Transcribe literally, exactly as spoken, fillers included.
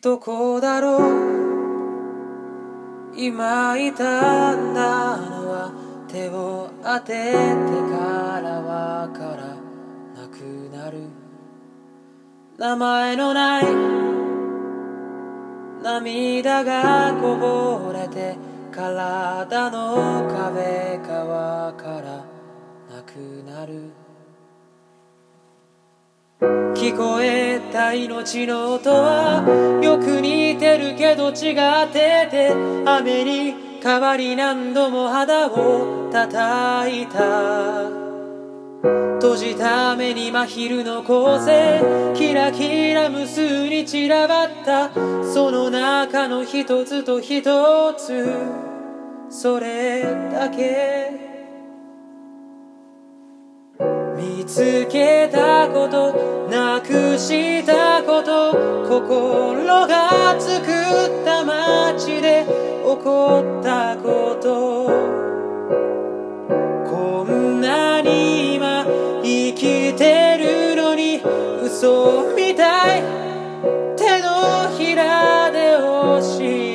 どこだろう今傷んだのは手を当ててからわからなくなる名前のない涙がこぼれて体の壁側からなくなる聞こえた命の音はよく似てるけど違ってて雨に変わり何度も肌を叩いた閉じた目に真昼の光線キラキラ無数に散らばったその中の一つと一つそれだけ見つけたことなくしたこと心が作った街で起こったことこんなに今生きてるのに嘘みたい手のひらで教え